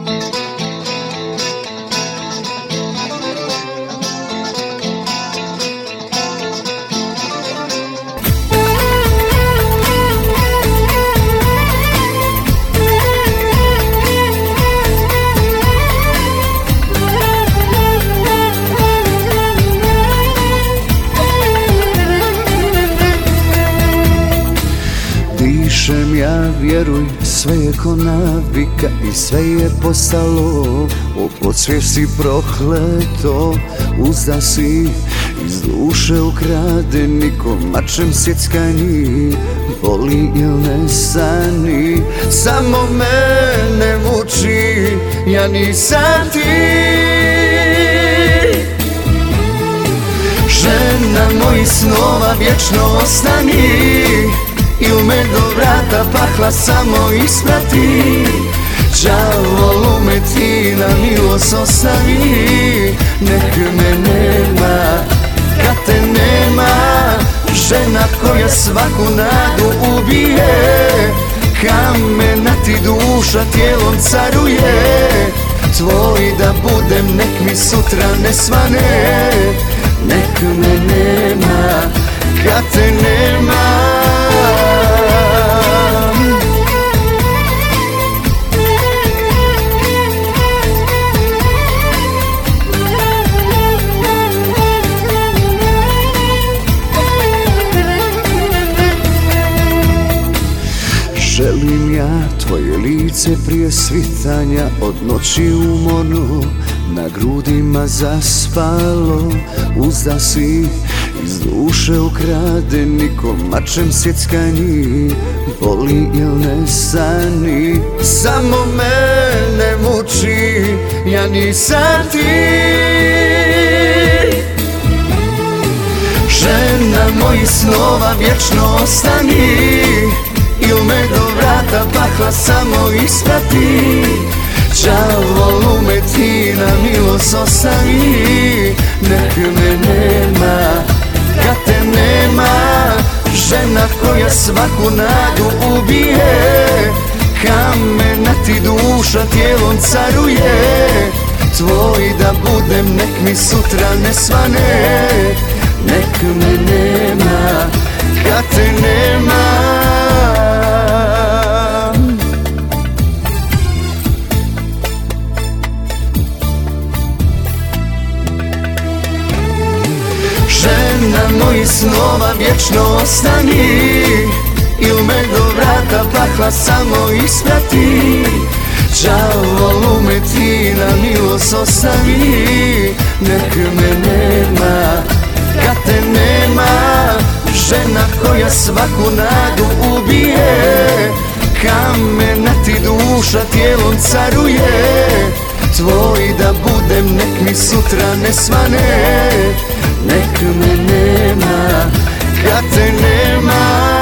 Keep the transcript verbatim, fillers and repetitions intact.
Dišem ja, vjeruj, sve je ko navika i sve je postalo u podsvijesti prokleto. Uzda si iz duše ukradeni, ko mačem sjeckani, boli il ne sani. Samo mene muči, ja nisam ti. Žena mojih snova, vječno ostani, il me do vrata pakla samo isprati. Đavol me ti na milost ostavi, nek me nema kad te nema. Žena koja svaku nadu ubije, kamena ti duša tijelom caruje. Tvoj da budem, nek mi sutra ne svane, nek me nema kad te nema. Želim ja tvoje lice prije svitanja, od noći umorno na grudima zaspalo. Uzda si iz duše ukradeni, ko mačem sjeckani, boli il ne sani. Samo mene muči, ja nisam ti. Žena mojih snova, vječno ostani, il me do vrata pakla samo isprati. Đavol me ti na milost ostavi, nek me nema kad te nema. Žena koja svaku nadu ubije, kamena ti duša tijelom caruje. Tvoj da budem, nek mi sutra ne svane, nek me nema kad te nema. Žena mojih snova, vječno ostani, il me do vrata pakla samo isprati. Đavol me ti na milost ostavi, nek me nema kad te nema. Žena koja svaku nadu ubije, kamena ti duša tijelom caruje. Tvoj da budem, nek mi sutra ne svane, nek me nema kad te nema.